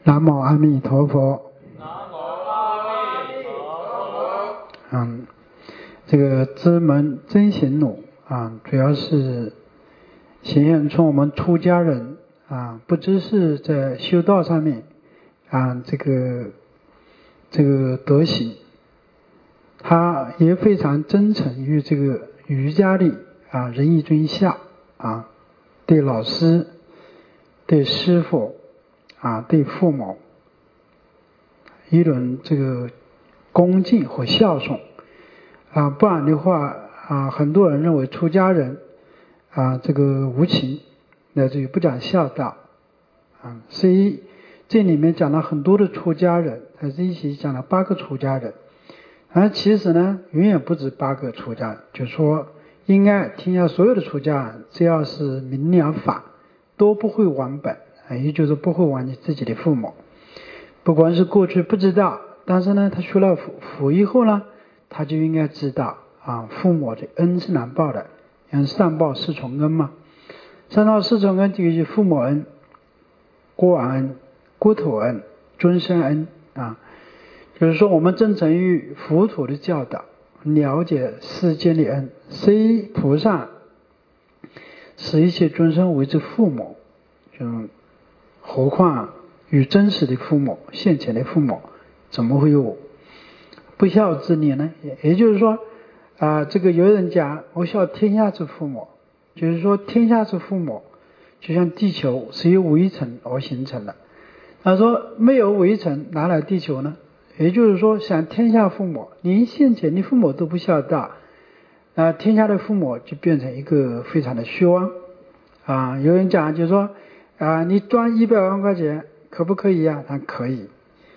南无阿弥陀佛。 南无阿弥陀佛。 这个知门真行路主要是显现出我们出家人不只是在修道上面这个德行，他也非常真诚于这个瑜伽里仁义尊孝对老师、对师父对父母一轮这个恭敬和孝顺不然的话很多人认为出家人这个无情，乃至于不讲孝道所以这里面讲了很多的出家人，在这一起讲了8个出家人，其实呢远远不止8个出家人，就是说应该天下所有的出家人，只要是明了法，都不会忘本也就是不会忘记自己的父母。不管是过去不知道，但是呢他学了佛以后呢，他就应该知道父母的恩是难报的，像上报四重恩嘛。上报四重恩就是父母恩、国王恩、国土恩、尊生恩就是说我们真诚于佛陀的教导，了解世间的恩，虽菩萨使一切众生为之父母，何况与真实的父母、现前的父母，怎么会有不孝之念呢？也就是说这个有人讲我孝天下之父母，就是说天下之父母就像地球是由围城而形成的，他说没有围城哪来地球呢？也就是说想天下父母，连现前的父母都不孝道天下的父母就变成一个非常的虚妄有人讲就是说你赚100万块钱可不可以他可以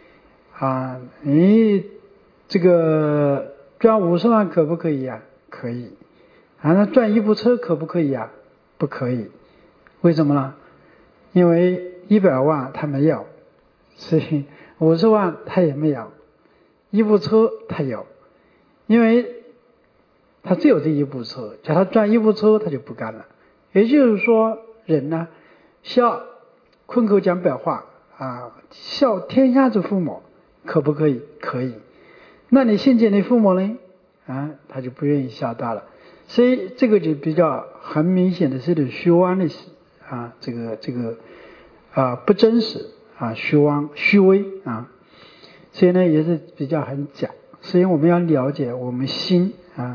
你这个赚50万可不可以可以那赚一部车可不可以不可以。为什么呢？因为100万他没有，所以50万他也没有，一部车他有，因为他只有这一部车，叫他赚一部车他就不干了。也就是说人呢孝，坤口讲白话孝天下之父母可不可以？可以。那你现前的父母呢他就不愿意孝道了，所以这个就比较很明显的是种虚妄的这个不真实虚妄虚伪所以呢也是比较很假。所以我们要了解我们心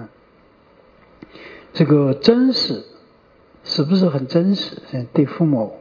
这个真实是不是很真实，对父母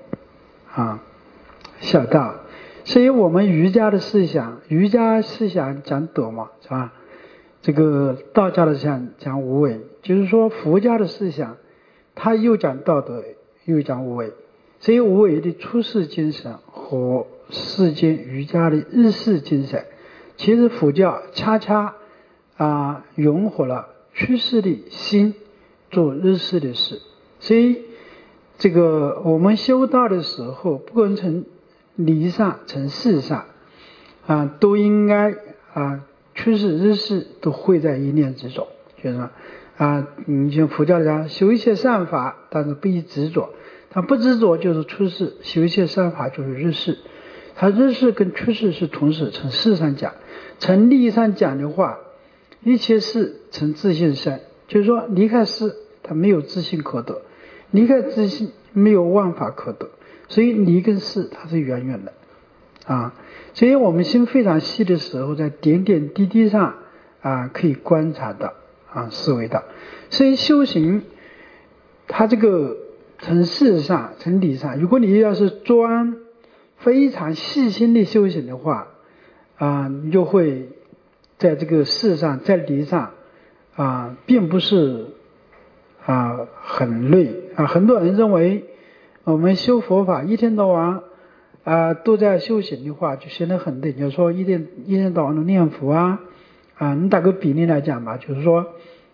孝道。所以我们瑜伽的思想讲德嘛，是吧？这个道家的思想讲无为，就是说佛家的思想它又讲道德又讲无为，所以无为的出世精神和世间瑜伽的日式精神，其实佛教恰恰融合了趋势的心做日式的事。所以这个我们修道的时候，不管从理上从事上都应该趋势日式都会在一念之中，就是说你像佛教讲修一切善法，但是不宜执着，他不执着就是趋势，修一切善法就是日式。他日式跟趋势是同时，从事上讲，从利益上讲的话，一切事从自性生，就是说离开事他没有自性可得，离开自性没有万法可得，所以离跟事它是远远的所以我们心非常细的时候，在点点滴滴上可以观察到思维到。所以修行它这个从事上从理上，如果你要是非常细心的修行的话你就会在这个事上在理上并不是很累很多人认为我们修佛法一天到晚都在修行的话就显得很累。就是说一天到晚都念佛你打个比例来讲吧，就是说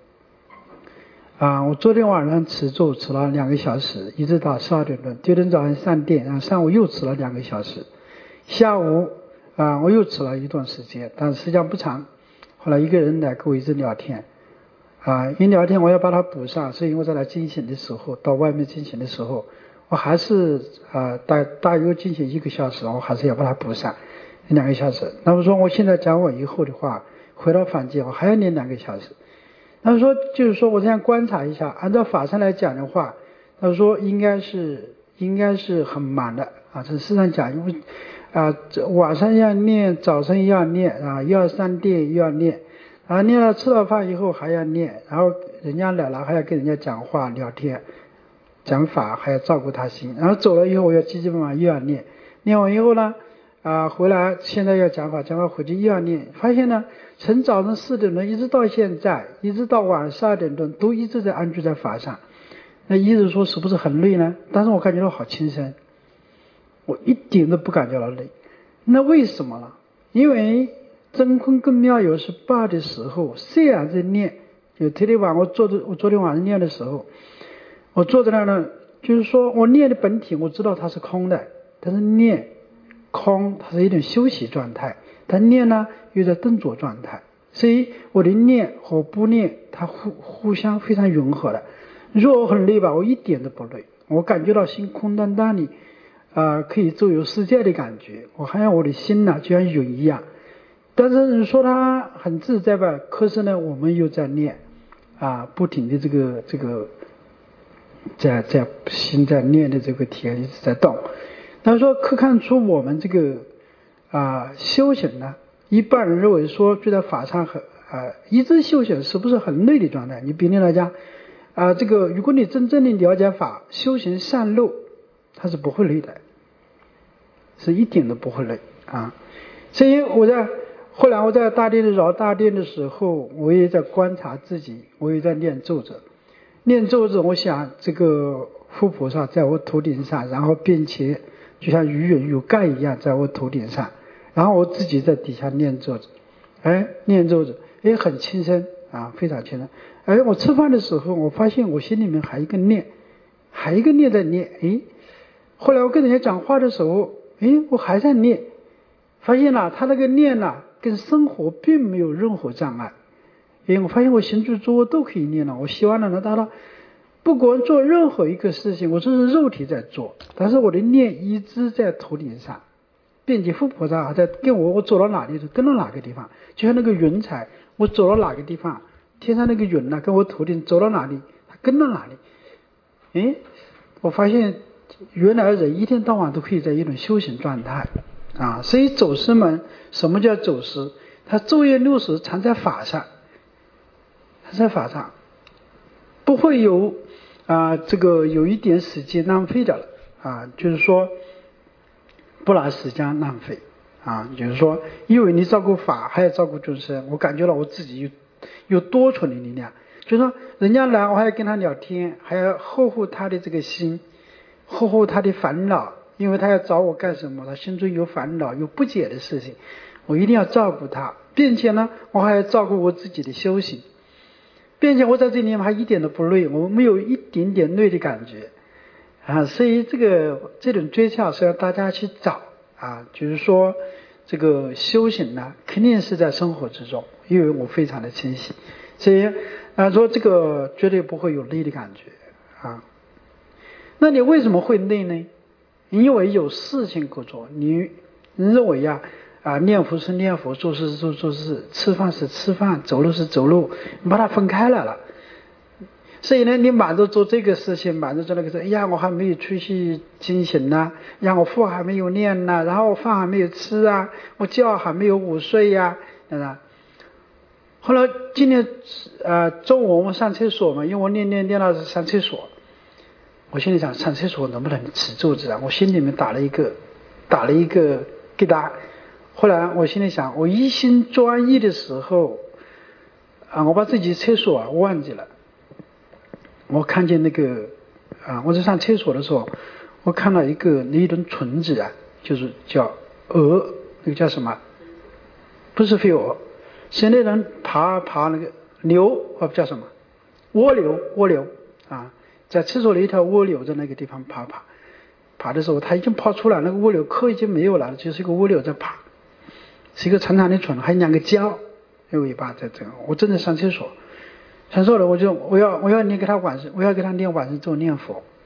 我昨天晚上吃粥吃了2个小时，一直到12点钟，第二天早上上殿，然后上午又吃了2个小时，下午我又吃了一段时间，但是时间不长。后来一个人来跟我一直聊天一聊天我要把它补上，所以我在来进行的时候，到外面进行的时候， 我还是大约进行1个小时，我还是要把它补上2个小时。那么说我现在讲完以后的话，回到房间我还要练2个小时。那么说就是说我这样观察一下，按照法上来讲的话，他说应该是很忙的啊。这事实上讲，因为晚上要练，早上要练啊，1、2、3练又要练，然后练了吃了饭以后还要练，然后人家来了还要跟人家讲话聊天，讲法还要照顾他心，然后走了以后我要急急忙忙又要练，练完以后呢回来现在要讲法，讲完回去又要练，发现呢从早上4点钟一直到现在，一直到晚上12点钟都一直在安住在法上。那意思说是不是很累呢？但是我感觉到好轻松，我一点都不感觉到累。那为什么呢？因为真空跟妙有是8的时候，虽然在练，就昨天晚上练的时候，我坐在那呢，就是说我练的本体我知道它是空的，但是练空它是一种休息状态，但练呢又在动作状态，所以我的练和不练它互相非常融合的。如果我很累吧，我一点都不累，我感觉到心空荡荡的可以周游世界的感觉，我好像我的心呢就像云一样。但是你说它很自在吧，可是呢我们又在练不停的这个在心在练的这个体验一直在动。他说可看出我们这个修行呢，一般人认为说觉得法上一直修行是不是很累的状态？你比如来讲这个如果你真正的了解法，修行善路它是不会累的，是一点都不会累所以后来我在大殿的绕大殿的时候，我也在观察自己，我也在念咒子。念咒子，我想这个护菩萨在我头顶上，然后并且就像鱼云有盖一样在我头顶上，然后我自己在底下念咒子，念咒子，很轻松非常轻松。我吃饭的时候，我发现我心里面还有一个念在念，后来我跟人家讲话的时候，我还在念，发现了他那个念跟生活并没有任何障碍。我发现我行住坐卧都可以念了。我希望能达到不管做任何一个事情，我这是肉体在做，但是我的念一直在头顶上，并且护菩萨还在跟我走到哪里就跟到哪个地方，就像那个云彩，我走到哪个地方，天上那个云跟我头顶走到哪里它跟到哪里。我发现原来人一天到晚都可以在一种修行状态所以走师们，什么叫走师？他昼夜六时常在法上，不会有这个有一点时间浪费的了就是说不拿时间浪费就是说因为你照顾法还要照顾众生，我感觉到我自己有多重的力量，就是说人家来我还要跟他聊天，还要呵护他的这个心，呵护他的烦恼，因为他要找我干什么，他心中有烦恼有不解的事情，我一定要照顾他，并且呢我还要照顾我自己的修行，并且我在这里面还一点都不累，我没有一点点累的感觉所以这种诀窍是要大家去找就是说这个修行呢肯定是在生活之中，因为我非常的清晰，所以说这个绝对不会有累的感觉那你为什么会累呢？因为有事情可做，你认为念佛是念佛，做事是做事，吃饭是吃饭，走路是走路，你把它分开来了。所以呢你忙着做这个事情，忙着做那个事，我还没有出去进行我佛还没有念然后我饭还没有吃我觉还没有午睡后来今天中午我上厕所嘛，因为我练到上厕所，我心里想上厕所能不能持咒子我心里面打了一个疙瘩。后来我心里想，我一心专一的时候我把自己厕所忘记了，我看见那个我在上厕所的时候，我看到一种虫子就是叫蛾，那个叫什么？不是飞蛾，是那人爬那个牛叫什么？蜗牛在厕所里一条蜗牛在那个地方爬的时候，它已经跑出来，那个蜗牛壳已经没有了，就是一个蜗牛在爬，是一个长长的唇，还有2个角，有尾巴在这个。我正在上厕所了，我要念给他念晚上咒念佛，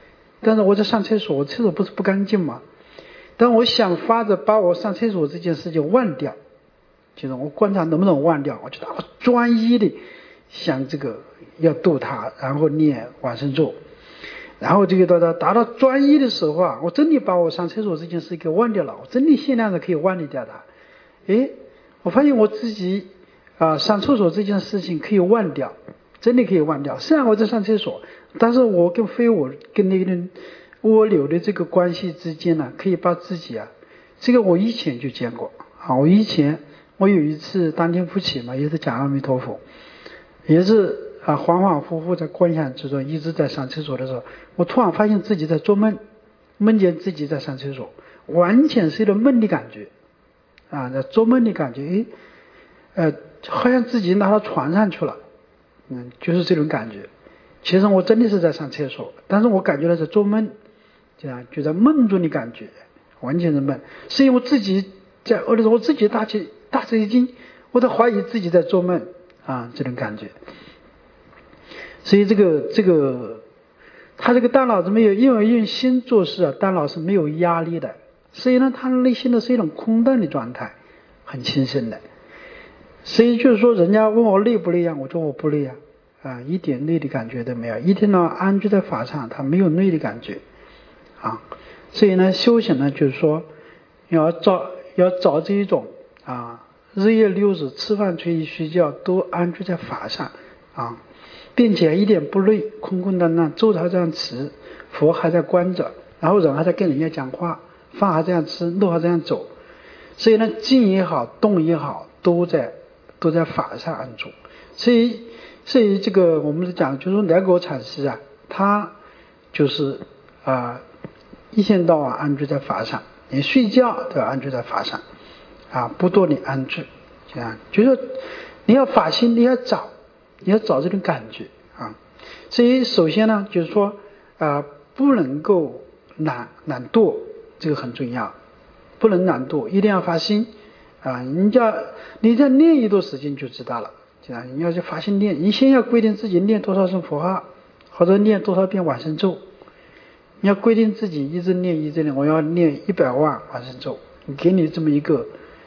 但是我在上厕所，我厕所不是不干净吗？但我想法子把我上厕所这件事情忘掉，就是我观察能不能忘掉，我觉得我专一的想这个要度它，然后念往生咒，然后这个达到专一的时候啊，我真的把我上厕所这件事给忘掉了，我真的限量的可以忘得掉它。我发现我自己上厕所这件事情可以忘掉，真的可以忘掉。虽然我在上厕所，但是我跟非我跟那个人涡流的这个关系之间呢，可以把自己这个我以前就见过我有一次当天不起嘛，也是讲阿弥陀佛，也是恍恍惚惚在观想之中，一直在上厕所的时候，我突然发现自己在做梦，梦见自己在上厕所，完全是一种梦的感觉在做梦的感觉，好像自己拿到床上去了，就是这种感觉。其实我真的是在上厕所，但是我感觉到在做梦，这样就在梦中的感觉，完全是梦。是因为我自己在我自己大吃一惊，我都怀疑自己在做梦这种感觉。所以这个他这个大脑子没有，因为用心做事大脑是没有压力的，所以呢他内心的是一种空洞的状态，很轻松的。所以就是说人家问我累不累我说我不累一点累的感觉都没有，一天到晚安居在法上，他没有累的感觉所以呢修行呢就是说要找这一种日夜6时吃饭睡衣睡觉都安居在法上并且一点不累，空空荡荡，咒还这样持，佛还在观着，然后人还在跟人家讲话，饭还这样吃，路还这样走，所以呢静也好动也好都在法上安住。所以这个我们讲就是说两果禅师他就是一天到晚安住在法上，你睡觉都要安住在法上不多你安住，这样就是你要法心，你要找这种感觉所以首先呢就是说不能够懒惰，这个很重要，不能懒惰，一定要发心你再念一段时间就知道了，这样你要去发心念，你先要规定自己念多少声佛号，或者念多少遍往生咒，你要规定自己一直念我要念100万往生咒，你给你这么一个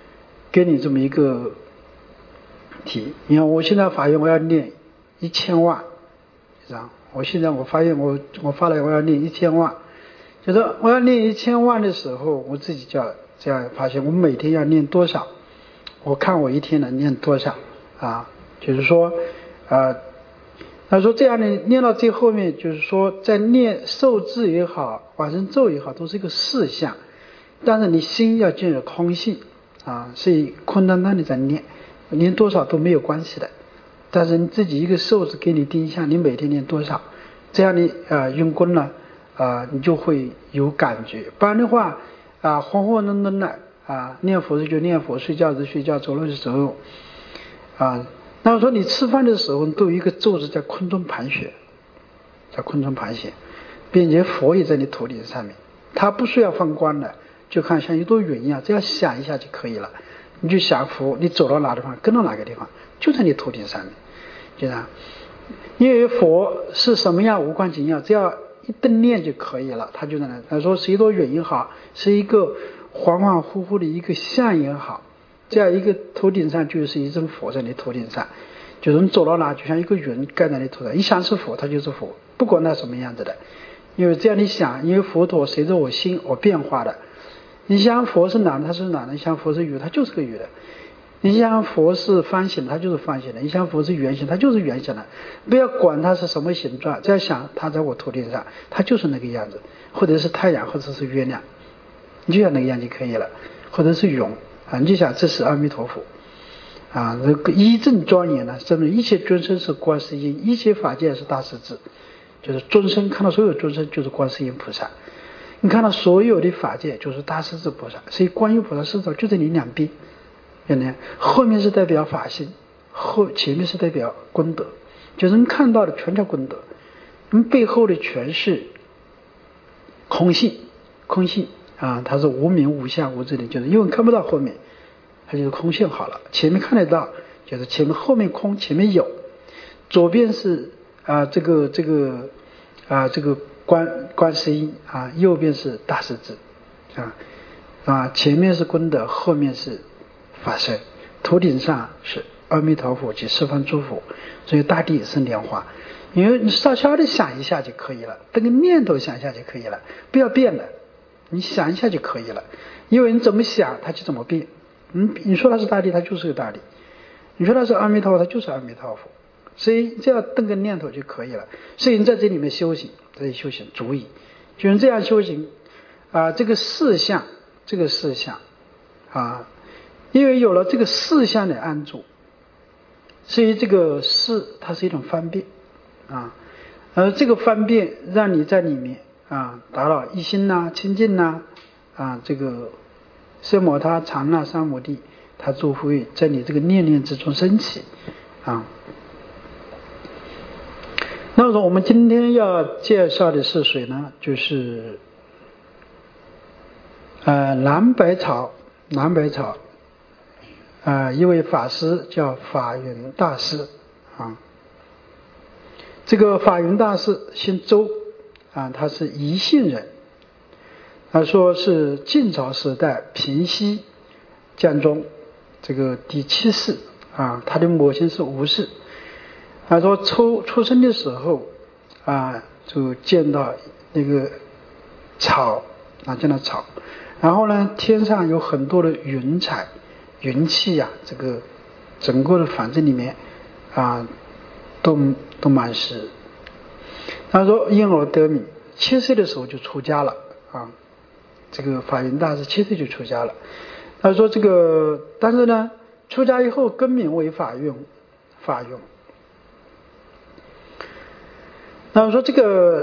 题。你看我现在发愿我要念1000万，这样我发愿我发了我要念1000万，就是我要念1000万的时候，我自己就要这样发现我每天要念多少，我看我一天能念多少就是说他说这样的念到最后面，就是说在念受字也好往生咒也好都是一个事项，但是你心要进入空性所以空荡荡的在念多少都没有关系的，但是你自己一个受字给你定下，你每天念多少，这样你用功了你就会有感觉，不然的话浑浑沌沌的念佛就念佛，睡觉就睡觉，走路就走路那么说你吃饭的时候都有一个咒子在空中盘旋，并且佛也在你头顶上面，它不需要放光的，就看像一朵云一样，只要想一下就可以了，你就想佛，你走到哪地方跟到哪个地方就在你头顶上面，就这样。因为佛是什么样无关紧要，只要一顿念就可以了，他就在那。他说是一朵云也好，是一个恍恍惚惚的一个像也好，这样一个头顶上就是一尊佛在你头顶上，就是你走到哪就像一个云盖在你头上，一想是佛它就是佛，不管它什么样子的。因为这样你想，因为佛陀随着我心而变化的，你想佛是男的它是男的，你想佛是女它就是个女的，你想佛是方形的它就是方形的，你想佛是圆形它就是圆形的，不要管它是什么形状，只要想它在我头顶上它就是那个样子，或者是太阳或者是月亮，你就想那个样就可以了，或者是云你就想这是阿弥陀佛这个一正庄严呢，证明一切众生是观世音，一切法界是大势至，就是众生看到所有众生就是观世音菩萨，你看到所有的法界就是大势至菩萨，所以观音菩萨视角就在你两边，后面是代表法性，前面是代表功德，就是你看到的全叫功德，背后的全是空性它是无名无相无智的，就是因为看不到后面，它就是空性好了，前面看得到，就是前面后面空，前面有，左边是这个观世音啊，右边是大势至前面是功德，后面是法身，头顶上是阿弥陀佛及十方诸佛，所以大地是莲花。因为你稍稍的想一下就可以了，这个念头想一下就可以了，不要变了，你想一下就可以了。因为你怎么想它就怎么变。你说它是大地，它就是个大地；你说它是阿弥陀佛，它就是阿弥陀佛。所以这样动个念头就可以了。所以你在这里面修行，这里修行足以，就是这样修行这个四相因为有了这个四相的安住，所以这个四它是一种方便而这个方便让你在里面达到一心清净这个色摩他禅三摩地，它诸会在你这个念念之中升起那么我们今天要介绍的是谁呢？就是南北朝一位法师叫法云大师这个法云大师姓周他是宜兴人，他说是晋朝时代平西将中这个第7世他的母亲是吴氏。他说出生的时候就见到那个草见到草，然后呢天上有很多的云彩云气这个整个的房子里面都满是。他说因而得名，7岁的时候就出家了这个法云大师7岁就出家了。他说这个但是呢出家以后更名为法用。那我说这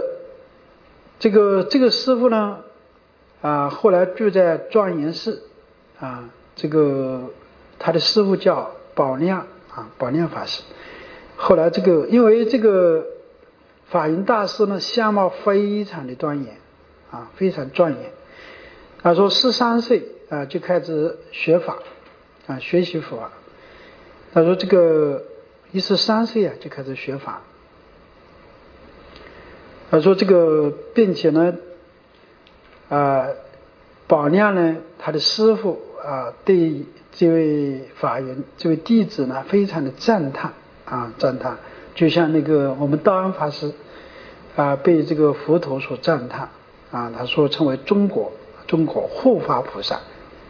个师父呢后来住在庄严寺这个他的师父叫宝亮法师。后来因为这个法云大师呢相貌非常的端严非常庄严。他说13岁就开始学法学习佛法。他说这个13岁就开始学法。他说这个并且呢宝亮呢他的师父对这位法云这位弟子呢非常的赞叹就像那个我们道安法师被这个佛陀所赞叹他说称为中国护法菩萨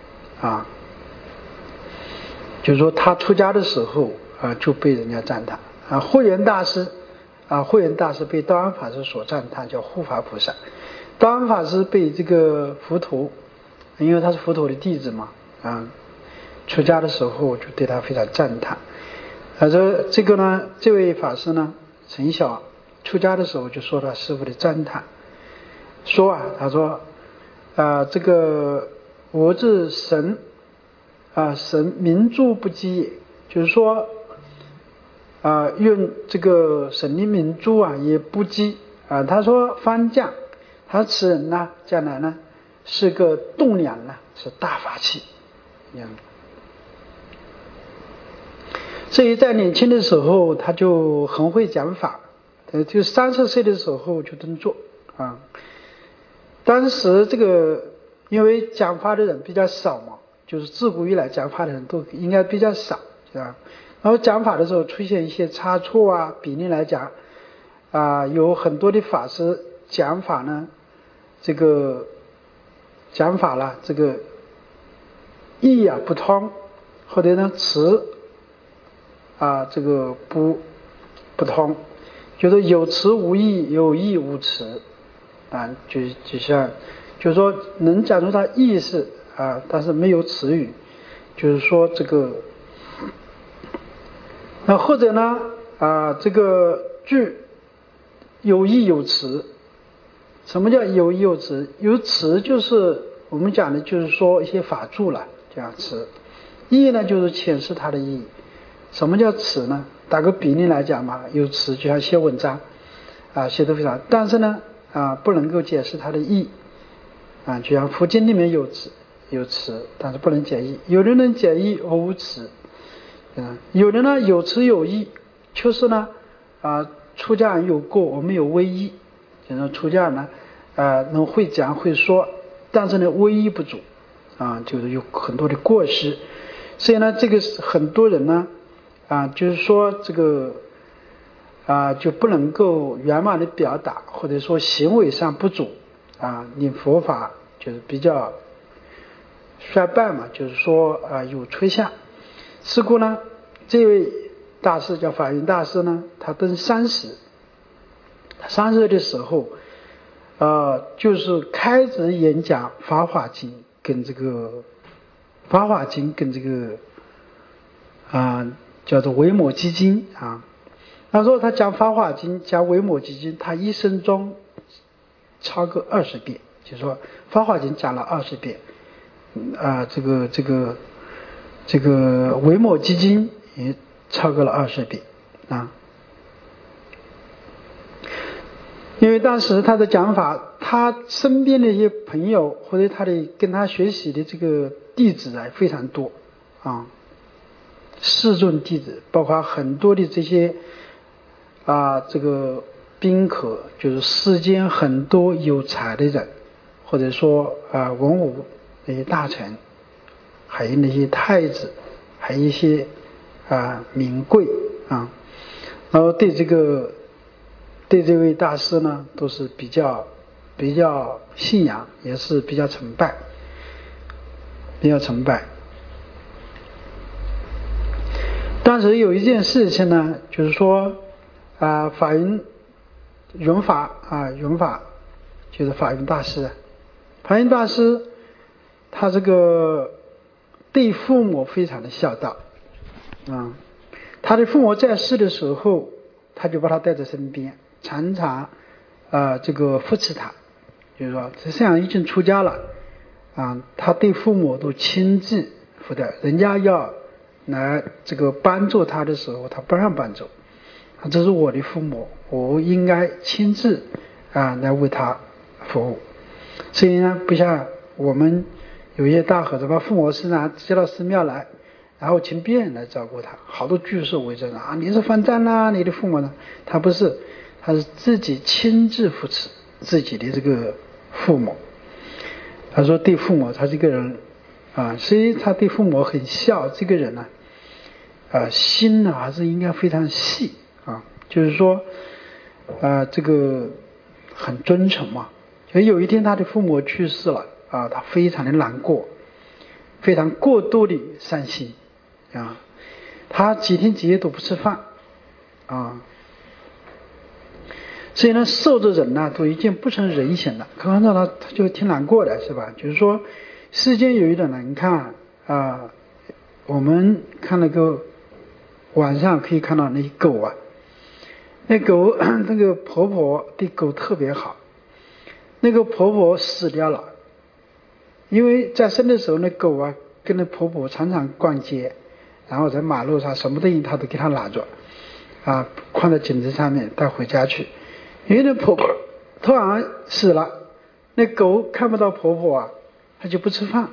就是说他出家的时候就被人家赞叹慧远大师被道安法师所赞叹叫护法菩萨。道安法师被这个佛陀，因为他是佛陀的弟子嘛出家的时候就对他非常赞叹。这个呢这位法师呢从小出家的时候就受到师父的赞叹，说他说这个我之神明珠不积也，就是说用这个神的明珠也不积他说方将他此人呢将来呢是个栋梁是大法器所以在年轻的时候他就很会讲法，就30岁的时候就登座当时这个因为讲法的人比较少嘛，就是自古以来讲法的人都应该比较少然后讲法的时候出现一些差错比例来讲有很多的法师讲法呢这个讲法了这个义不通，或者呢词这个不通，就是有词无义，有义无词就像就是说能讲出它意思但是没有词语，就是说这个那或者呢这个句有义有词。什么叫有义有词？有词就是我们讲的就是说一些法注了这样词，义呢就是诠释它的意义。什么叫词呢？打个比例来讲嘛，有词就像写文章写得非常，但是呢不能够解释它的意就像佛经里面有词但是不能解义，有的人解义而无词有的呢有词有义，就是呢出家人有过，我们有威义就是说出家呢，能会讲会说，但是呢威仪不足，就是有很多的过失，所以呢，这个很多人呢，就是说这个就不能够圆满的表达，或者说行为上不足，令佛法就是比较衰败嘛，就是说有出现。是故呢，这位大师叫法云大师呢，他登30的时候，就是开始演讲《法华经》跟这个叫做《维摩诘经》他说他讲《法华经》讲《维摩诘经》，他一生中超过20遍，就是说《法华经》讲了20遍，这个《维摩诘经》也超过了20遍因为当时他的讲法，他身边的一些朋友或者他的跟他学习的这个弟子非常多世尊弟子，包括很多的这些这个宾客，就是世间很多有才的人，或者说文武那些大臣，还有那些太子，还有一些名贵然后对这位大师呢，都是比较信仰，也是比较崇拜。当时有一件事情呢，就是说法云法就是法云大师，他这个对父母非常的孝道他的父母在世的时候，他就把他带在身边，常常这个扶持他，就是说这样已经出家了他对父母都亲自扶的，人家要来这个帮助他的时候，他不让帮助，这是我的父母，我应该亲自来为他服务。所以呢，不像我们有一些大和尚把父母身上接到寺庙来，然后请别人来照顾他，好多居士围着你是犯障啦，你的父母呢？他不是，他是自己亲自扶持自己的这个父母。他说对父母，他这个人所以他对父母很孝，这个人呢心呢还是应该非常细就是说这个很尊崇嘛。所以有一天他的父母去世了他非常的难过，非常过度的伤心他几天几夜都不吃饭所以呢，受的人呢都已经不成人形了，看到他就挺难过的，是吧？就是说世间有一点难看我们看那个晚上可以看到那些狗那狗那个婆婆对狗特别好，那个婆婆死掉了，因为在生的时候那狗跟那婆婆常常逛街，然后在马路上什么东西她都给她拿着放在颈子上面带回家去。因为那婆婆突然死了，那狗看不到婆婆她就不吃饭，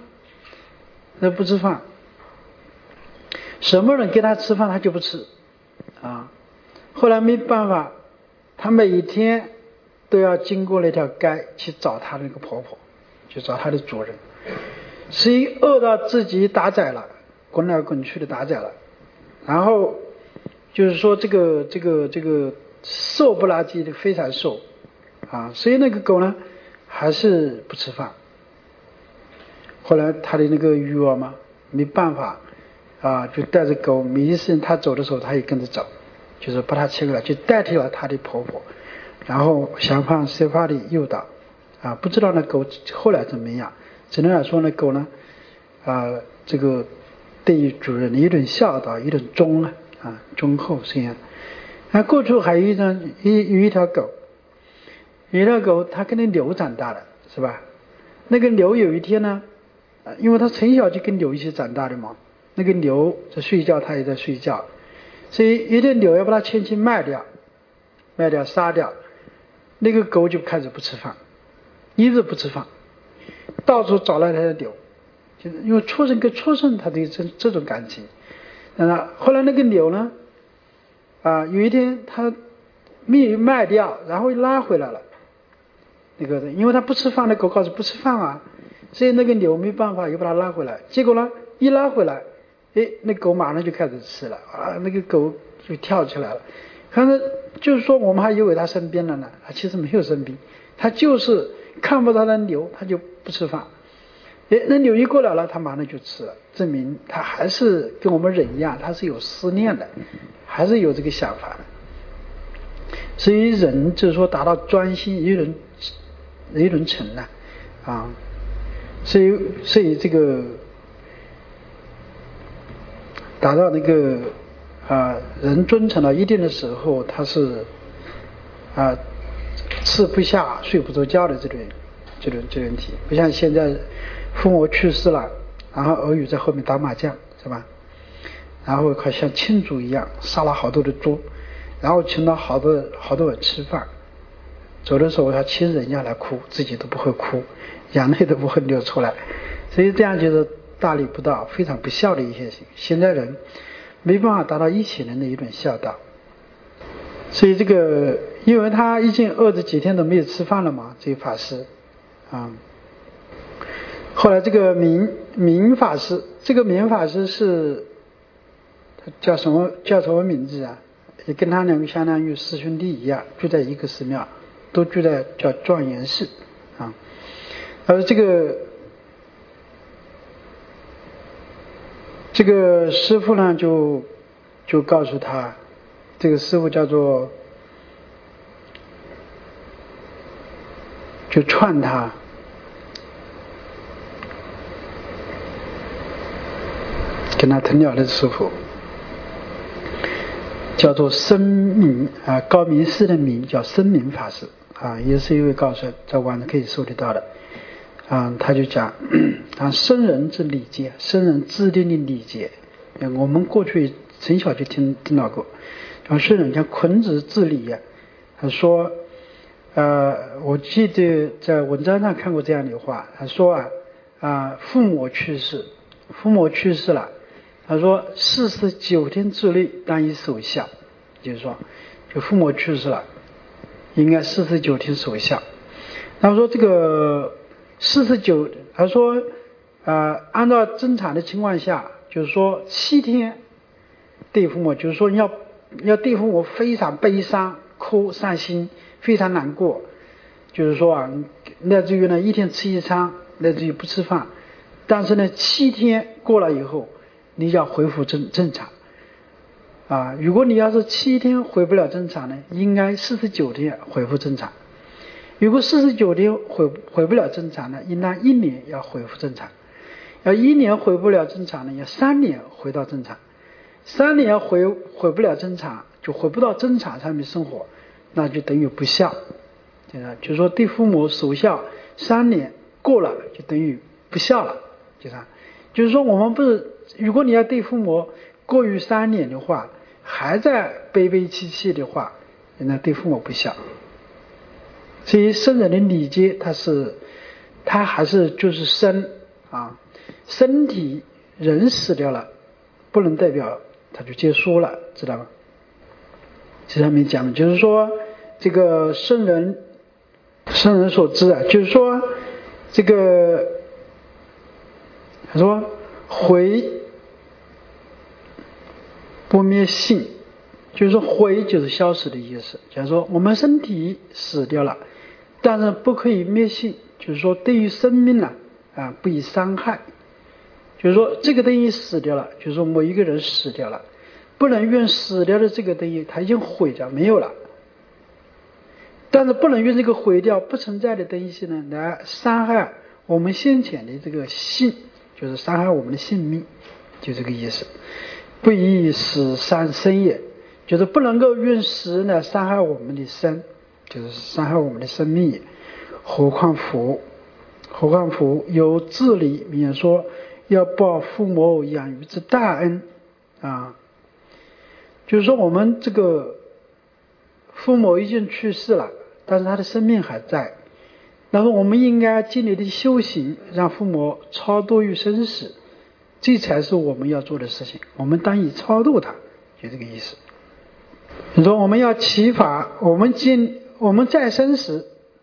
什么人给她吃饭她就不吃后来没办法，她每一天都要经过那条街去找她那个婆婆，去找她的主人，所以饿到自己打载了，滚来滚去的打载了，然后就是说这个瘦不拉几的，非常瘦所以那个狗呢还是不吃饭。后来他的那个女儿嘛没办法就带着狗，每一次他走的时候他也跟着走，就是把他牵过来，就代替了他的婆婆，然后想方设法的诱导不知道那狗后来怎么样，只能来说那狗呢这个对于主人的一种孝道，一种忠厚这样。过去还有一条狗，它跟那牛长大的，是吧？那个牛有一天呢因为它从小就跟牛一起长大的嘛，那个牛在睡觉，它也在睡觉，所以一天牛要把它牵去卖掉杀掉，那个狗就开始不吃饭，一直不吃饭，到处找来它的牛，就是因为畜生跟畜生它的这种感情。后来那个牛呢有一天它没有卖掉，然后又拉回来了， 那个，因为他不吃饭，那狗告诉不吃饭啊，所以那个牛没办法又把它拉回来，结果呢一拉回来，那狗马上就开始吃了啊，那个狗就跳起来了。可是就是说我们还以为它生病了呢，它其实没有生病，它就是看不到的牛它就不吃饭。那牛一过来了，它马上就吃了，证明它还是跟我们人一样，它是有思念的，还是有这个想法的。所以人就是说达到专心一人成呢啊，所以这个达到那个人尊成到一定的时候，他是吃不下睡不着觉的这种体，不像现在父母去世了，然后儿女在后面打麻将是吧，然后好像庆祝一样，杀了好多的猪，然后请到好多人吃饭，走的时候他亲人家来哭，自己都不会哭，眼泪都不会流出来，所以这样就是大逆不道，非常不孝的一些事。现在人没办法达到以前人的一种孝道，所以这个因为他已经饿着几天都没有吃饭了嘛，这个法师后来这个明法师，这个明法师是他叫什么名字啊？也跟他两个相当于师兄弟一样，住在一个寺庙，都住在叫庄严寺啊。而这个师父呢就告诉他，这个师父叫做就劝他跟他同了的师父叫做深明高明寺的明叫深明法师也是一位高僧，在网上可以搜得到的他就讲僧人之礼节，僧人制定的礼节，我们过去从小就听到过，僧人像孔子治礼他说我记得在文章上看过这样的话，他说父母去世了，他说49天之内当以守孝，就是说就父母去世了应该49天守孝。他说这个49，他说按照正常的情况下，就是说7天对父母，就是说要对父母非常悲伤哭伤心，非常难过，就是说乃至于呢一天吃一餐，乃至于不吃饭，但是呢7天过了以后你要恢复正常如果你要是7天恢不了正常呢，应该49天恢复正常。如果49天恢不了正常呢，应当1年要恢复正常。要1年恢不了正常呢，要3年回到正常。3年回不了正常，就回不到正常上面生活，那就等于不孝。就是说对父母守孝3年过了，就等于不孝了。就是说我们不是，如果你要对父母过于3年的话，还在悲悲戚戚的话，那对父母不孝。所以僧人的礼节，他还是就是身体人死掉了，不能代表他就结束了，知道吗？这上面讲的就是说，这个僧人所知就是说这个他说毁不灭性，就是说毁就是消失的意思。假如说我们身体死掉了，但是不可以灭性，就是说对于生命不以伤害。就是说这个东西死掉了，就是说某一个人死掉了，不能用死掉的这个东西它已经毁掉没有了，但是不能用这个毁掉不存在的东西呢来伤害我们先前的这个性，就是伤害我们的性命，就这个意思。不以死伤生也，就是不能够用死来伤害我们的生，就是伤害我们的生命也。何况福有自理免说要报父母养育之大恩就是说我们这个父母已经去世了，但是他的生命还在，然后我们应该尽力的修行，让父母超度于生死，这才是我们要做的事情，我们当以超度他，就这个意思。你说我们要祈法，我们在生时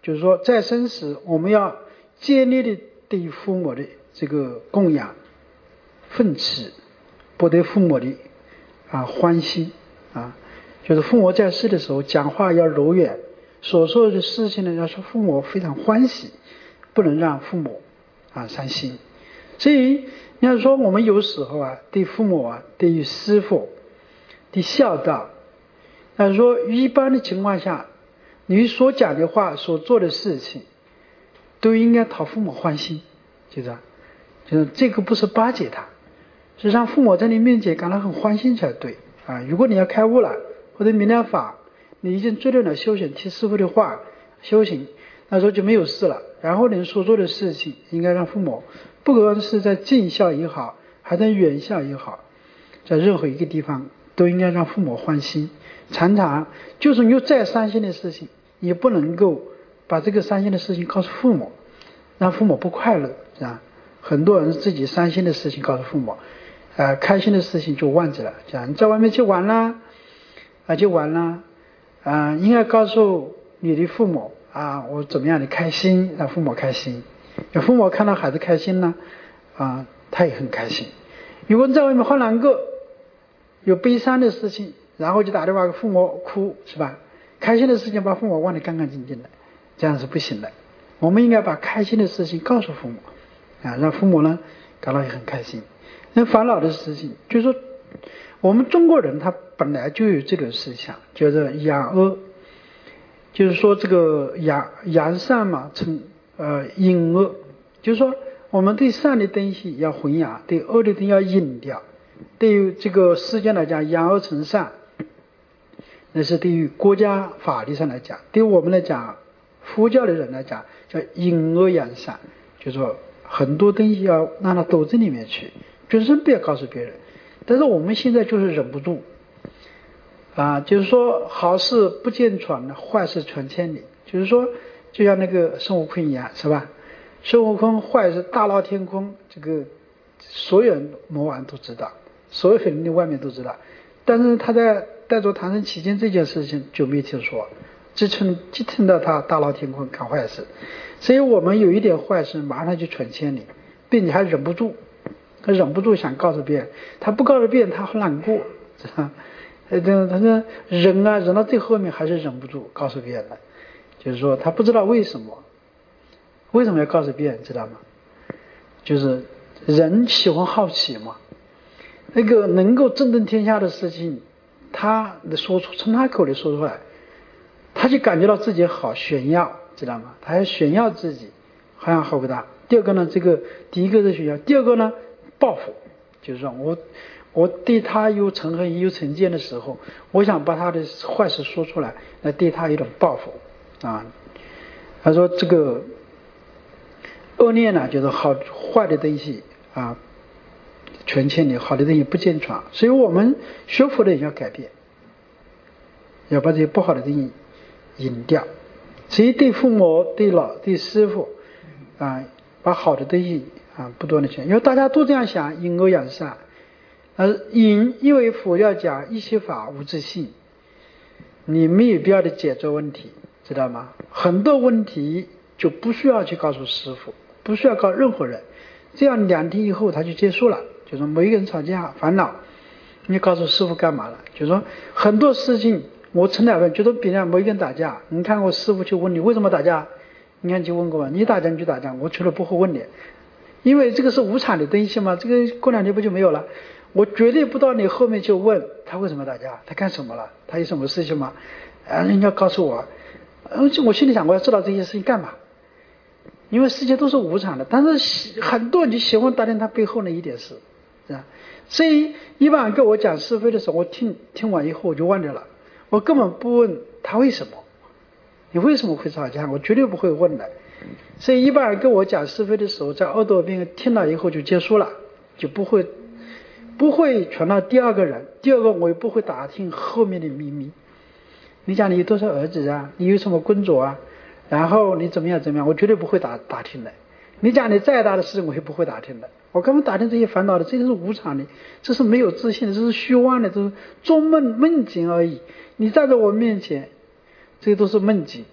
就是说在生时我们要坚烈的对父母的这个供养奋起，博得父母的欢心就是父母在世的时候讲话要柔软，所做的事情呢要说父母非常欢喜，不能让父母伤心。所以你要说我们有时候对父母对于师父的孝道，那说一般的情况下，你所讲的话所做的事情都应该讨父母欢心，就是这个不是巴结他，是让父母在你面前感到很欢心才对如果你要开悟了或者明了法，你已经决定了修行，听师父的话修行，那时候就没有事了。然后你所做的事情应该让父母，不管是在尽孝也好，还在远孝也好，在任何一个地方都应该让父母欢心。常常就是你有再伤心的事情，也不能够把这个伤心的事情告诉父母，让父母不快乐很多人自己伤心的事情告诉父母开心的事情就忘记了，你在外面去玩啦就玩啦应该告诉你的父母我怎么样的开心，让父母开心。父母看到孩子开心呢他也很开心。如果你在外面很难过，有悲伤的事情，然后就打电话给父母哭，是吧？开心的事情把父母忘得干干净净的，这样是不行的。我们应该把开心的事情告诉父母让父母呢感到也很开心。那烦恼的事情，就是说我们中国人他本来就有这个思想，叫做养恶，就是说这个扬善嘛，隐恶，就是说我们对善的东西要弘扬，对恶的东西要隐掉。对于这个世间来讲，扬恶成善，那是对于国家法律上来讲；对于我们来讲，佛教的人来讲，叫隐恶扬善，就是说很多东西要让它斗争里面去，就是不要告诉别人。但是我们现在就是忍不住就是说好事不见传，坏事传千里。就是说就像那个孙悟空一样，是吧？孙悟空坏事大闹天宫，这个所有人魔王都知道，所有人的外面都知道，但是他在带着唐僧取经这件事情就没听说，只听到他大闹天宫干坏事。所以我们有一点坏事马上就传千里，并且还忍不住，他忍不住想告诉别人，他不告诉别人他很难过，是吧？他说忍到最后面还是忍不住告诉别人了，就是说他不知道为什么要告诉别人，知道吗？就是人喜欢好奇嘛，那个能够震动天下的事情，他说出从他口里说出来，他就感觉到自己好炫耀，知道吗？他要炫耀自己好像好不大。第二个呢，这个第一个是炫耀，第二个呢报复，就是说我对他有仇恨有成见的时候，我想把他的坏事说出来，来对他一种报复他说这个恶念呢，就是坏的东西传千里，好的东西不见传。所以我们学佛的人要改变，要把这些不好的东西引掉。所以对父母对师父把好的东西不断的讲，因为大家都这样想，隐恶扬善。因为佛要讲一切法无自性，你没有必要的解决问题，知道吗？很多问题就不需要去告诉师父，不需要告诉任何人，这样2天以后他就结束了。就是说每一个人吵架烦恼，你告诉师父干嘛了？就是说很多事情我从来问，觉得别人每一个人打架，你看我师父就问你为什么打架，你看就问过吗？你打架你就打架，我除了不会问你，因为这个是无常的东西嘛，这个过2天不就没有了。我绝对不到你后面就问他为什么打架，他干什么了，他有什么事情吗？人家告诉我，我心里想我要知道这些事情干嘛？因为世界都是无常的，但是很多人就喜欢打听他背后的一点事，是吧？所以一般人跟我讲是非的时候，我听完以后我就忘掉了，我根本不问他为什么，你为什么会吵架，我绝对不会问的。所以一般人跟我讲是非的时候，在耳朵边听了以后就结束了，就不会传到第二个人，第二个我也不会打听后面的秘密。你讲你有多少儿子你有什么工作然后你怎么样，我绝对不会打听的。你讲你再大的事情我也不会打听的，我根本打听这些烦恼的，这些是无常的，这是没有自信的，这是虚妄的，这是做梦境而已。你站在我面前，这些都是梦境，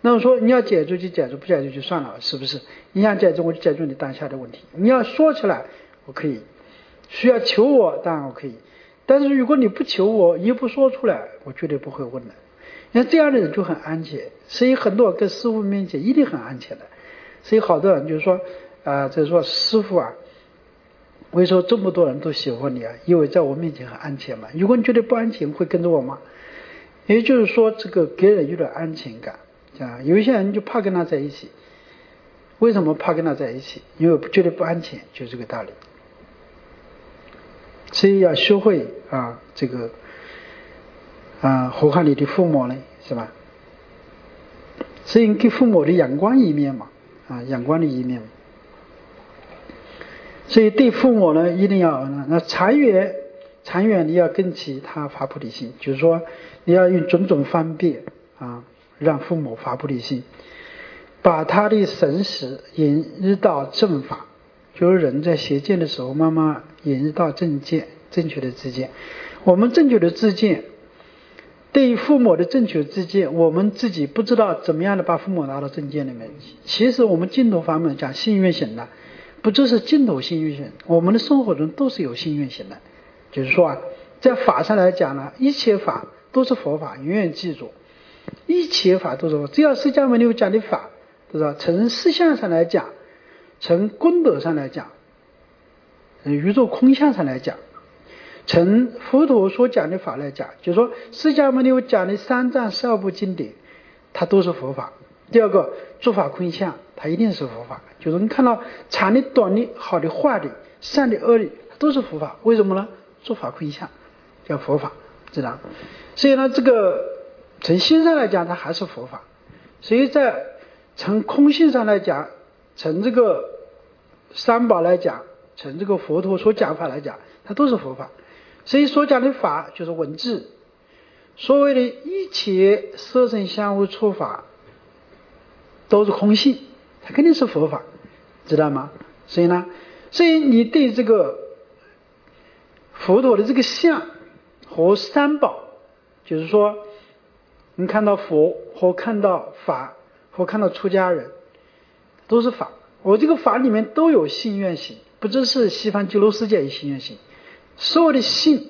那么说你要解除就解除，不解除就算了，是不是？你想解除我就解除你当下的问题。你要说出来我可以，需要求我当然我可以，但是如果你不求我也不说出来，我绝对不会问的。你看这样的人就很安全，所以很多跟师父面前一定很安全的。所以好多人就是说就是说师父啊，为什么这么多人都喜欢你啊？因为在我面前很安全嘛。如果你觉得不安全会跟着我吗？也就是说这个给人有点安全感啊。有一些人就怕跟他在一起，为什么怕跟他在一起？因为觉得不安全，就是这个道理。所以要学会这个何况你的父母呢，是吧？所以你给父母的阳光一面嘛，阳光的一面。所以对父母呢，一定要那长远你要跟其他发菩提心，就是说你要用种种方便让父母发菩提心，把他的神识引入到正法。就是人在学见的时候，慢慢引入到正见，正确的知见。我们正确的知见，对于父母的正确知见，我们自己不知道怎么样的把父母拿到正见里面。其实我们净土法门讲信愿行的，不只是净土信愿行，我们的生活中都是有信愿行的。就是说在法上来讲呢，一切法都是佛法，永远记住，一切法都是佛。只要释迦牟尼讲的法，对吧？从思想上来讲，从功德上来讲，宇宙空相上来讲，从佛陀所讲的法来讲，就是说释迦牟尼讲的三藏12部经典，它都是佛法。第二个，诸法空相，它一定是佛法。就是你看到长的、短的、好的、坏的、善的、恶的，都是佛法。为什么呢？诸法空相叫佛法，知道？所以呢，这个从心上来讲，它还是佛法。所以在从空性上来讲，从这个三宝来讲，从这个佛陀所讲法来讲，它都是佛法。所以所讲的法就是文字，所谓的一切色声香味触法都是空性，它肯定是佛法，知道吗？所以你对这个佛陀的这个相和三宝，就是说你看到佛和看到法和看到出家人，都是法。我这个法里面都有信愿行，不只是西方极乐世界有信愿行，所有的信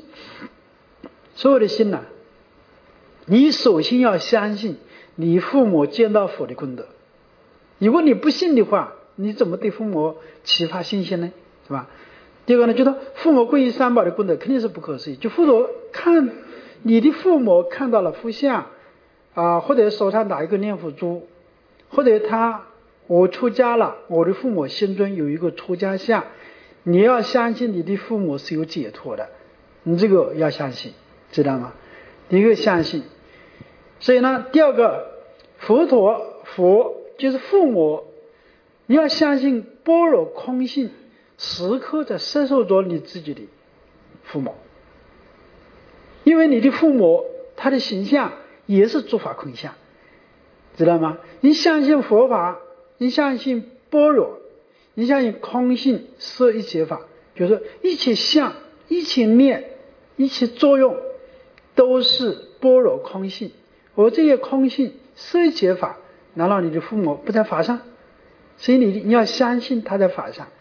呢，你首先要相信你父母见到佛的功德。如果你不信的话，你怎么对父母启发信心呢？是吧？第二个呢，就是父母皈依三宝的功德肯定是不可思议。就佛陀看你的父母看到了佛像或者手上打一个念佛珠，或者我出家了，我的父母心中有一个出家像，你要相信你的父母是有解脱的，你这个要相信，知道吗？一个相信。所以呢，第二个，佛就是父母，你要相信般若空性时刻在摄受着你自己的父母，因为你的父母他的形象也是诸法空相，知道吗？你相信佛法，你相信般若，你相信空性摄一切法，就是一切相、一切念、一切作用都是般若空性。而这些空性摄一切法，难道你的父母不在法上？所以你要相信他在法上。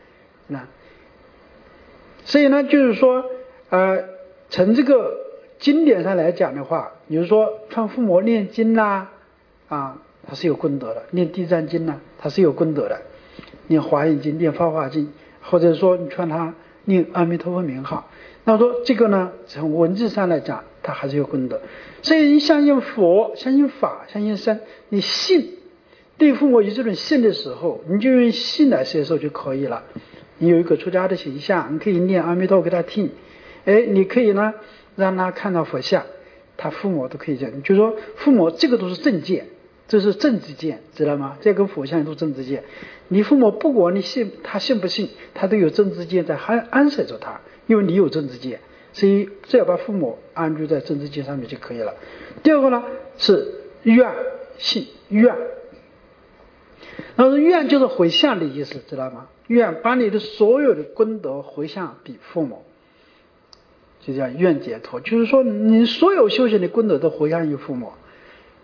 所以呢，就是说从这个经典上来讲的话，比如说看父母念经它是有功德的，念地藏经它是有功德的，念华严经、念法华经，或者说你劝他念阿弥陀佛名号，那么说这个呢，从文字上来讲它还是有功德。所以你相信佛、相信法、相信僧，你信，对父母有这种信的时候，你就用信来接受就可以了。你有一个出家的形象，你可以念阿弥陀给他听，你可以呢让他看到佛像，他父母都可以这样。就是说父母这个都是正见，这是正知见，知道吗？这跟佛像都正知见。你父母不管你信他信不信，他都有正知见在安摄着他，因为你有正知见，所以只要把父母安住在正知见上面就可以了。第二个呢是愿信愿，然后愿就是回向的意思，知道吗？愿把你的所有的功德回向给父母，就叫愿解脱，就是说你所有修行的功德都回向于父母，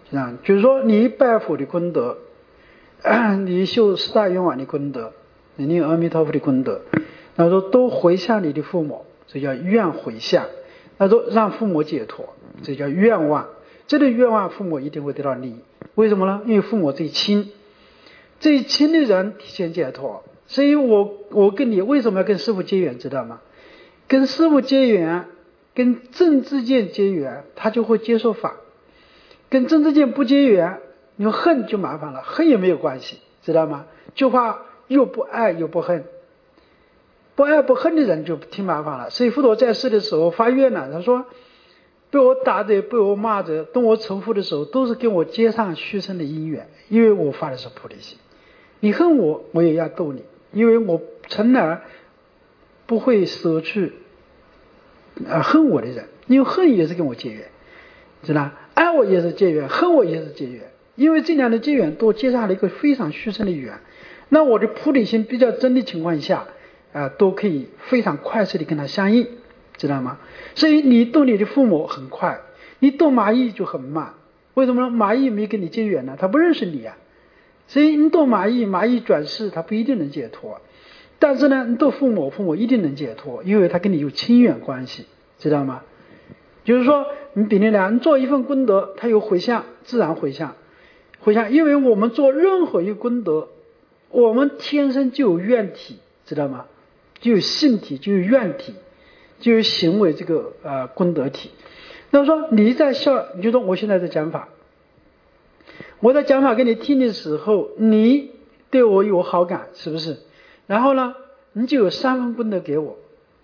这样就是说你拜佛的功德，你修四大愿望的功德，你念阿弥陀佛的功德，他说都回向你的父母，这叫愿回向。他说让父母解脱，这叫愿望。这个愿望父母一定会得到利益，为什么呢？因为父母最亲，最亲的人提前解脱。所以我跟你为什么要跟师父结缘，知道吗？跟师父结缘，跟正知见结缘，他就会接受法。跟正知见不结缘，你说恨就麻烦了，恨也没有关系，知道吗？就怕又不爱又不恨，不爱不恨的人就挺麻烦了。所以佛陀在世的时候发愿了，他说被我打的被我骂的，等我成佛的时候都是跟我结上续生的因缘，因为我发的是菩提心。你恨我，我也要度你，因为我从来不会舍去恨我的人，因为恨也是跟我结缘，知道？爱我也是结缘，恨我也是结缘，因为这两的结缘都结下了一个非常续生的缘。那我的菩提心比较真的情况下都可以非常快速的跟他相应，知道吗？所以你度你的父母很快，你度蚂蚁就很慢。为什么呢？蚂蚁没跟你结缘呢，他不认识你啊。所以你度蚂蚁，蚂蚁转世他不一定能解脱，但是呢你度父母，父母一定能解脱，因为他跟你有亲缘关系，知道吗？就是说你比例量，你做一份功德，它有回向，自然回向。因为我们做任何一个功德，我们天生就有愿体，知道吗？就有性体，就有愿体，就有行为这个功德体。那么说你在笑，你就说我现在在讲法，我在讲法给你听的时候，你对我有好感，是不是？然后呢你就有3份功德给我，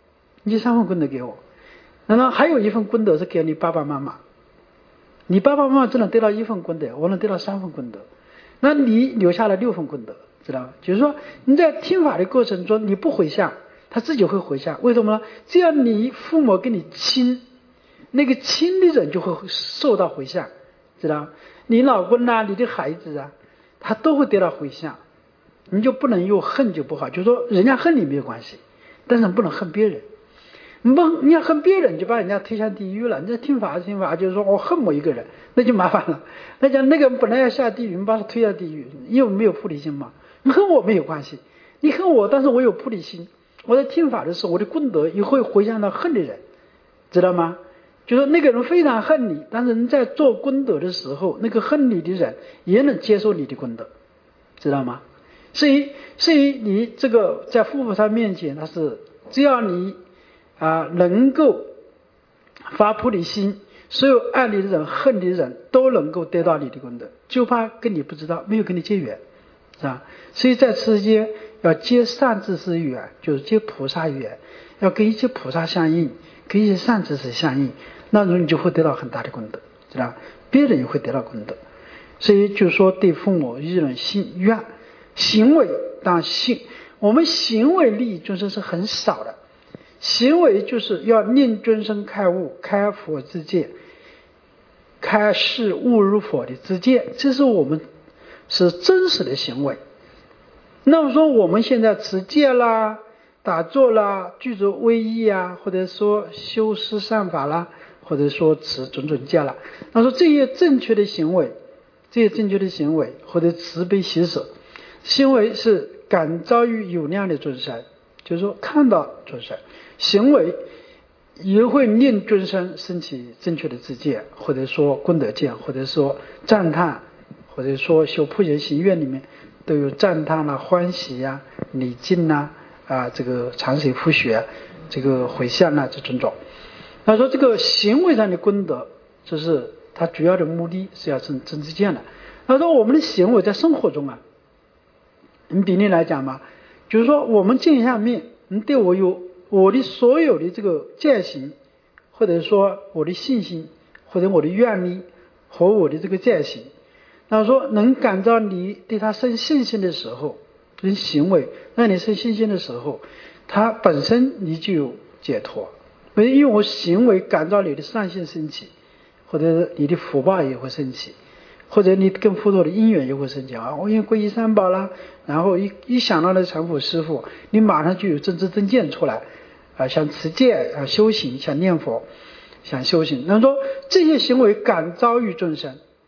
然后还有1份功德是给你爸爸妈妈，你爸爸妈妈只能得到1份功德，我能得到3份功德，那你留下了6份功德，知道吗？就是说你在听法的过程中你不回向，他自己会回向。为什么呢？只要你父母跟你亲，那个亲的人就会受到回向，知道吗？你老公啊，你的孩子啊，他都会得到回向。你就不能又恨就不好，就是说人家恨你没有关系，但是不能恨别人。你要恨别人就把人家推向地狱了。你这听法就是说我恨某一个人，那就麻烦了。那讲那个人本来要下地狱，你把他推下地狱，因为没有菩提心嘛。你恨我没有关系，你恨我，但是我有菩提心，我在听法的时候，我的功德也会回向到恨的人，知道吗？就是那个人非常恨你，但是你在做功德的时候，那个恨你的人也能接受你的功德，知道吗？所以你这个在佛菩萨面前，他是只要你能够发菩提心，所有爱你的人恨你的人都能够得到你的功德，就怕跟你不知道，没有跟你结缘，是吧？所以在此间要结善知识缘，就是结菩萨缘，要跟一些菩萨相应，跟一些善知识相应，那你就会得到很大的功德，知道？别人也会得到功德。所以就是说对父母一人心愿行为，当行我们行为利益众生是很少的，行为就是要令众生开悟，开佛之见，开示悟入佛的之见，这是我们是真实的行为。那么说我们现在持戒啦，打坐啦，具足威仪啊，或者说修施善法啦，或者说持种种戒啦，那说这些正确的行为，或者慈悲喜舍行为，是感召于有量的众生，就是说看到众生行为，也会令众生升起正确的知见，或者说功德见，或者说赞叹，或者说修普贤行愿里面都有赞叹啦、欢喜啊、礼敬啊、这个长水复学、这个回向啊，这种。他说这个行为上的功德，这是他主要的目的是要证知见的。他说我们的行为在生活中你比例来讲嘛，就是说我们见下面，你对我有我的所有的这个见行，或者说我的信心，或者我的愿力和我的这个见行，那说能感召你对他生信心的时候，跟行为让你生信心的时候，他本身你就有解脱。因为我行为感召你的善性升起，或者你的福报也会升起，或者你跟佛陀的因缘也会升起我因为皈依三宝啦，然后一想到了禅父师父，你马上就有正知正见出来想持戒修行，想念佛，想修行。那说这些行为感召于众生，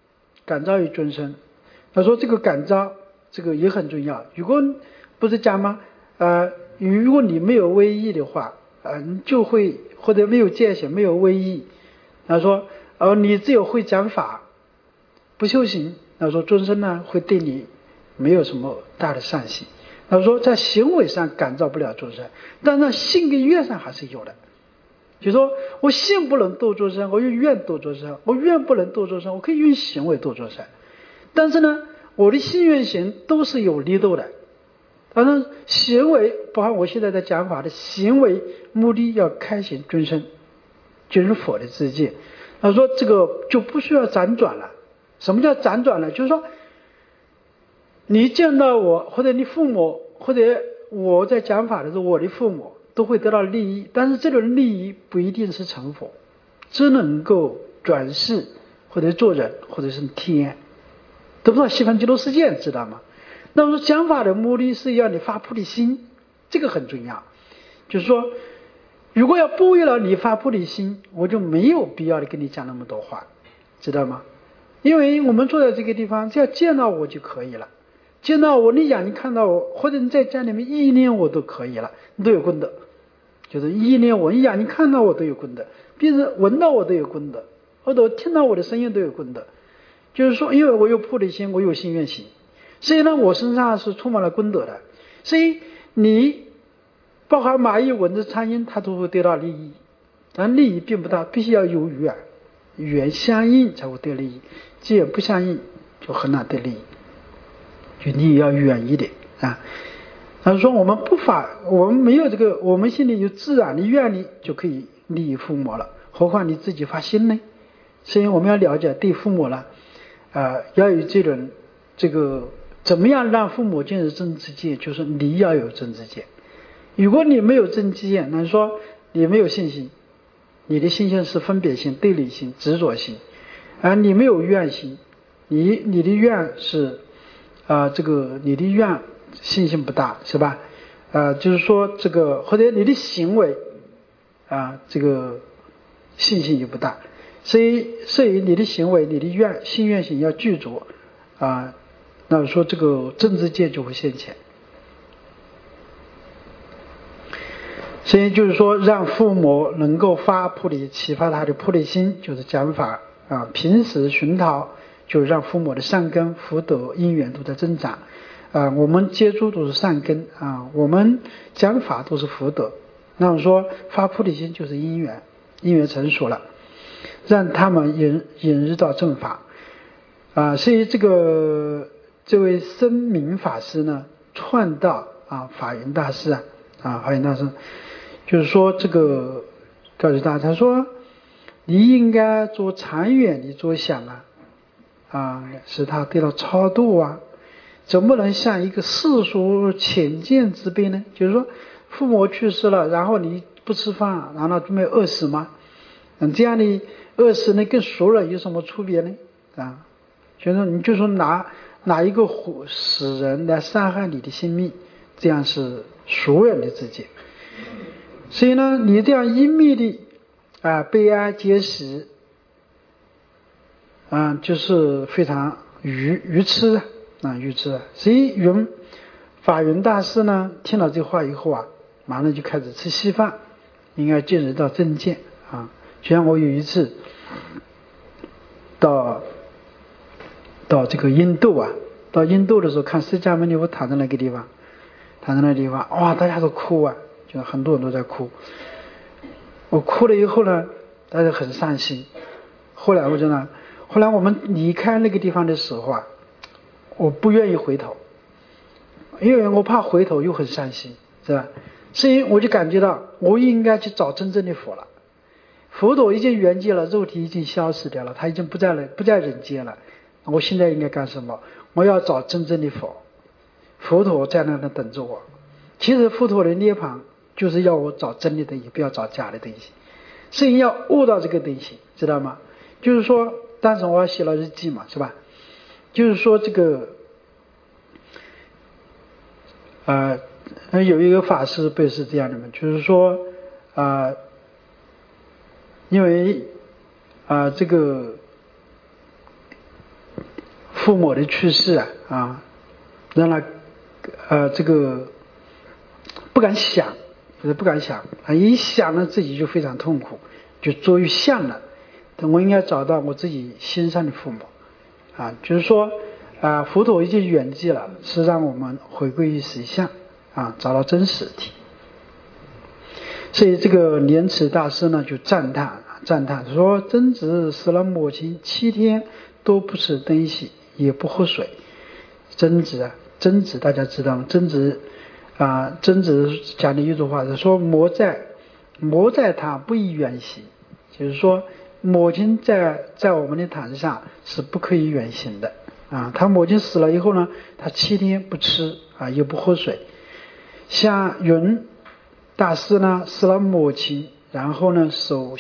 感召于众生。他说这个感召这个也很重要。如果不是讲吗？如果你没有威仪的话，你就会或者没有戒行，没有威仪。他说，你只有会讲法，不修行，他说众生呢会对你没有什么大的善行。他说在行为上感召不了众生，但是信跟愿上还是有的。就说我信不能度众生，我用愿度众生；我愿不能度众生，我可以用行为度众生。但是呢，我的信愿行都是有力度的。反正行为，包括我现在在讲法的行为目的要开显众生就是佛的自见。他说这个就不需要辗转了。什么叫辗转呢？就是说你见到我，或者你父母，或者我在讲法的时候，我的父母都会得到利益，但是这种利益不一定是成佛，只能够转世或者做人或者是天，都不知道西方极乐世界，知道吗？那么说讲法的目的是要你发菩提心，这个很重要。就是说如果要不为了你发菩提心，我就没有必要的跟你讲那么多话，知道吗？因为我们坐在这个地方，只要见到我就可以了，见到我，你眼睛看到我，或者你在家里面意念我都可以了，你都有功德。就是意念我，你眼睛看到我都有功德，鼻子闻到我都有功德，耳朵听到我的声音都有功德。就是说因为我有菩提心，我有心愿行，所以呢我身上是充满了功德的。所以你包含蚂蚁蚊子苍蝇它都会得到利益，但利益并不大，必须要有缘，缘相应才会得利益，既然不相应就很难得利益，就你也要远一点啊。他说我们不法，我们没有这个，我们心里有自然的愿力就可以利益父母了，何况你自己发心呢？所以我们要了解对父母了，要有这个怎么样让父母进入正知见，就是你要有正知见。如果你没有正知见，那说你没有信心，你的信心是分别心、对立心、执着心，你没有愿心，你的愿是这个你的愿信心不大，是吧？就是说这个或者你的行为这个信心也不大，所以你的行为、你的信愿行要具足那说这个正知见就会现前。所以就是说让父母能够发菩提，启发他的菩提心，就是讲法平时熏陶，就是让父母的善根福德因缘都在增长我们接触都是善根我们讲法都是福德。那我说发菩提心就是因缘成熟了，让他们引入到正法所以这位声明法师呢，创道法云大师法云大师就是说这个告诉大家，他说你应该做长远的着想使他得到超度怎么能像一个世俗浅见之辈呢？就是说父母去世了，然后你不吃饭，然后准备饿死吗？这样的饿死呢跟熟人有什么区别呢？就是你就说拿一个死人来伤害你的性命，这样是熟人的之见。所以呢你这样隐秘的悲哀结识就是非常愚痴愚痴所以法云大师呢听了这话以后马上就开始吃稀饭，应该进入到正见就像我有一次到这个印度到印度的时候，看释迦牟尼佛躺在那个地方哇大家都哭就很多人都在哭。我哭了以后呢，大家很伤心。后来我们离开那个地方的时候我不愿意回头，因为我怕回头又很伤心，是吧？所以我就感觉到我应该去找真正的佛了。佛陀已经圆寂了，肉体已经消失掉了，他已经不在人间了。我现在应该干什么？我要找真正的佛，佛陀在那等着我。其实佛陀的涅槃就是要我找真的东西，不要找假的东西，所以要悟到这个东西，知道吗？就是说当时我写了日记嘛，是吧？就是说这个有一个法师不是这样的嘛，就是说因为这个父母的去世让他这个不敢想，就是不敢想一想呢自己就非常痛苦，就着于相了。我应该找到我自己心上的父母就是说佛陀已经圆寂了，是让我们回归于实相找到真实体。所以这个莲池大师呢就赞叹说，贞子死了母亲7天都不吃东西也不喝水。贞子大家知道吗？贞子讲的一句话是说，魔在他不以远行，就是说母亲在我们的坛上是不可以远行的他母亲死了以后呢，他7天不吃也不喝水。像云大师呢死了母亲，然后呢手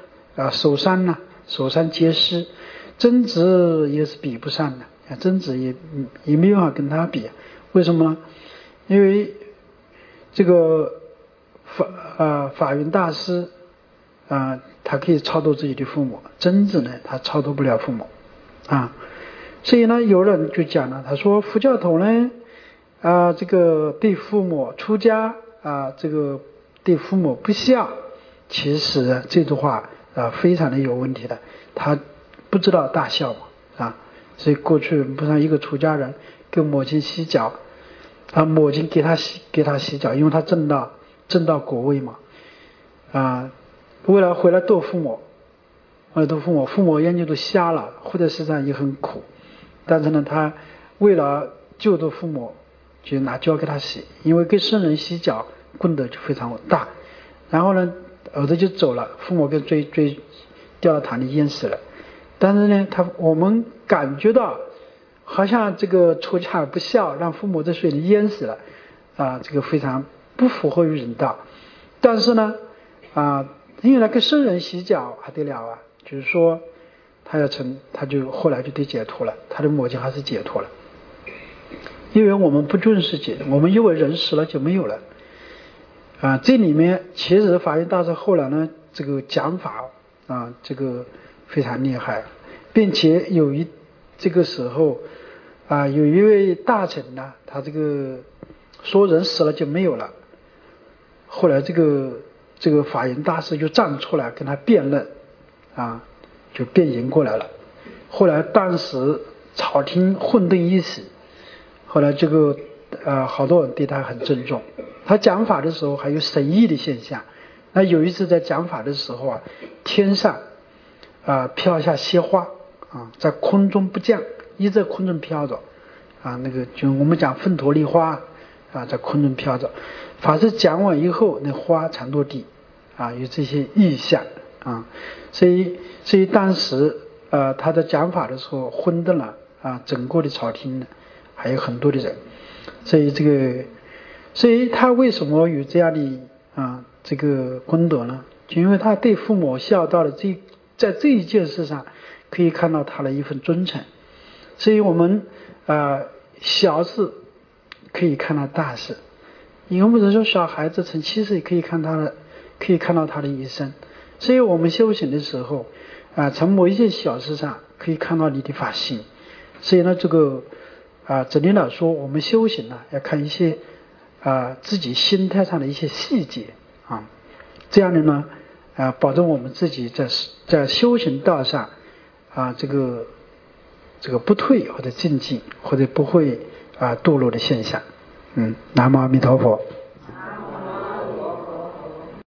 山结尸，贞子也是比不上的，贞子也没办法跟他比。为什么呢？因为这个法云大师他可以超度自己的父母，贞子呢他超度不了父母所以呢有人就讲了，他说佛教徒呢这个对父母出家这个对父母不孝，其实这句话非常的有问题的，他不知道大孝嘛所以过去不像一个出家人给母亲洗脚母亲给他洗脚，因为他证到果位嘛为了回来度父母，父母眼睛都瞎了，或者实际上也很苦，但是呢他为了救度父母就拿脚给他洗，因为给圣人洗脚功德就非常大。然后呢儿子就走了，父母跟追掉到潭里淹死了。但是呢我们感觉到好像这个出家不孝，让父母在水里淹死了这个非常不符合于人道。但是呢因为那个圣人洗脚还得了就是说他就后来就得解脱了，他的母亲还是解脱了。因为我们不重视我们以为人死了就没有了这里面其实法云大师后来呢这个讲法这个非常厉害，并且这个时候有一位大臣呢，他这个说人死了就没有了，后来这个法云大师就站出来跟他辩论就辩赢过来了。后来当时朝廷混沌一时，后来这个好多人对他很尊重。他讲法的时候还有神异的现象。那有一次在讲法的时候天上飘下鲜花在空中不降，一直在空中飘着那个就我们讲凤陀丽花在空中飘着。法师讲完以后，那花常落地有这些意象所以当时他在讲法的时候昏顿了整个的朝廷呢还有很多的人。所以他为什么有这样的这个功德呢？就因为他对父母孝道的在这一件事上可以看到他的一份忠诚。所以我们小事可以看到大事，因为我们说小孩子从7岁可以看到他的一生。所以我们修行的时候从某一件小事上可以看到你的发心。所以呢这个整体来说我们修行要看一些自己心态上的一些细节这样的呢保证我们自己在修行道上这个不退或者进进，或者不会堕落的现象。南无阿弥陀佛。